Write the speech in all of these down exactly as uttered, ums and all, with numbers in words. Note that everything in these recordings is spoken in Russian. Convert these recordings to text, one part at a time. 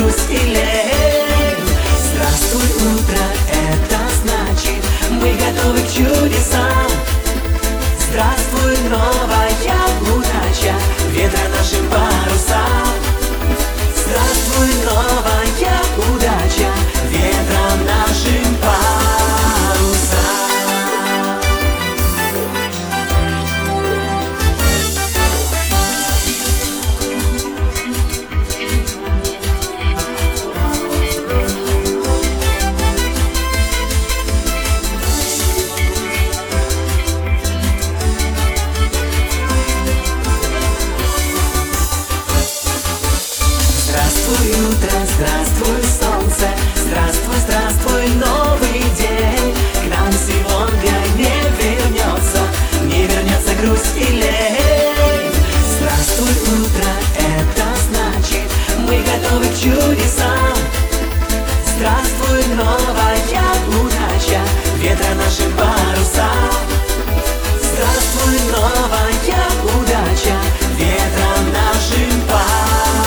грусть и лень. Здравствуй, утро, это значит, мы готовы к чудесам. Здравствуй, новая удача, ветра нашим парусам. Здравствуй, новая удача, ветром нашим парусам. Здравствуй, утро, здравствуй, солнце, здравствуй, здравствуй, новый день. К нам сегодня не вернется, не вернется грусть и лень. Здравствуй, утро, это значит, мы готовы к чудесам. Здравствуй, новая удача, ветра нашим парусам. Здравствуй, новая удача, ветром нашим парусам.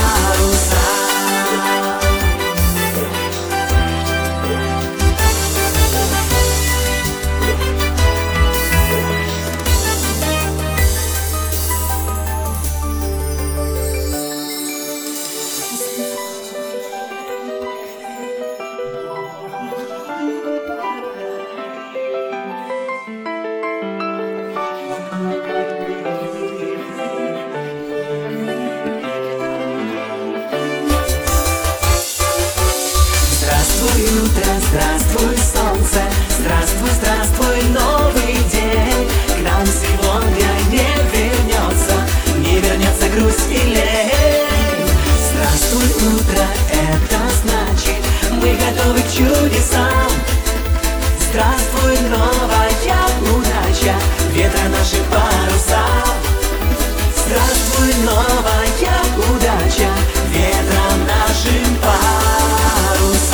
Здравствуй, утро, здравствуй, солнце, здравствуй, здравствуй, новый день. К нам сегодня не вернется, не вернется грусть и лень. Здравствуй, утро, это значит, мы готовы к чудесам. Здравствуй, новая удача, ветра нашим парусам. Здравствуй, новая удача, ветром нашим парусам.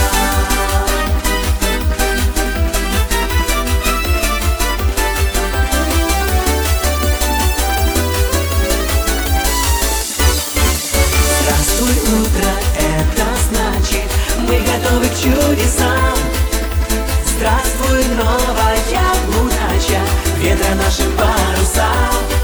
Здравствуй, утро, это значит, мы готовы к чудесам. Здравствуй, новая удача, ветра нашим парусам.